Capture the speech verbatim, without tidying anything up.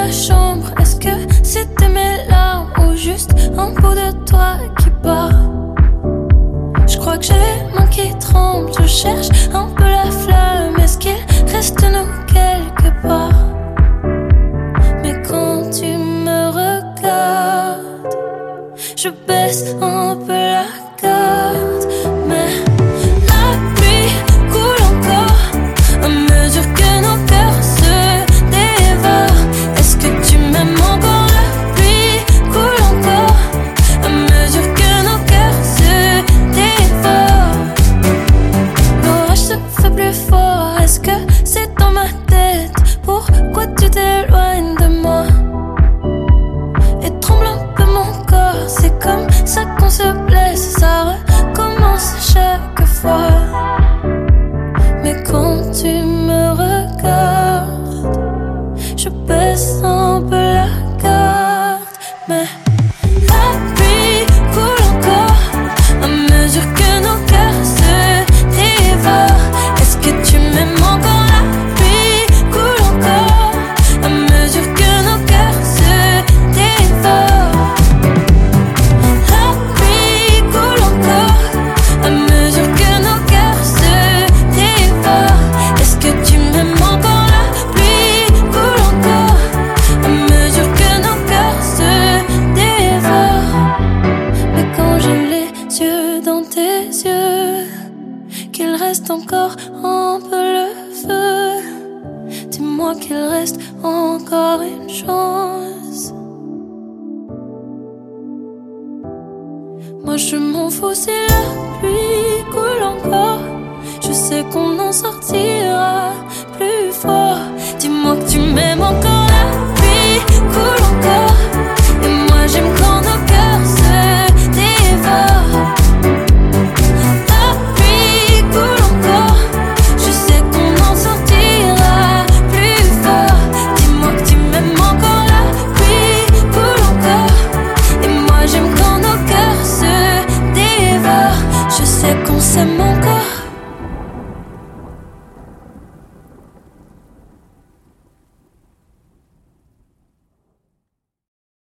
la chambre. Est-ce que c'était mes larmes ou juste un bout de toi qui part? Je crois que j'ai les mains qui tremblent. Je cherche un peu la flamme. Est-ce qu'il reste nous quelque part? Mais quand tu me regardes, je baisse un peu la garde. Mais la pluie coule encore à mesure que nos cœurs se dévorent. Est-ce que tu m'aimes encore? La pluie coule encore à mesure que nos cœurs se dévorent. L'orage se fait plus fort. Est-ce que c'est dans ma tête? Pourquoi tu t'éloignes de moi? Et tremble un peu mon corps. C'est comme ça qu'on se blesse. Ça recommence chaque fois. Mais quand tu me regardes, je baisse un peu la garde. Mais la pluie coule encore à mesure que nos cœurs se dévorent. Est-ce que tu m'aimes encore? La pluie coule encore à mesure que nos cœurs se dévorent. La pluie coule encore à mesure que nos cœurs se dévorent. Est-ce que tu m'aimes encore? La pluie coule encore à mesure que nos cœurs se dévorent. Mais quand j'ai les yeux dans tes yeux, qu'il reste encore un peu le feu, dis-moi qu'il reste encore une chance. Moi je m'en fous si la pluie coule encore. Je sais qu'on en sortira plus fort. Dis-moi que tu m'aimes encore. La pluie coule encore et moi j'aime quand nos cœurs se dévorent. La pluie coule encore. Je sais qu'on en sortira plus fort. Dis-moi que tu m'aimes encore. La pluie coule encore et moi j'aime quand nos cœurs se dévorent. Je sais qu'on s'aime encore.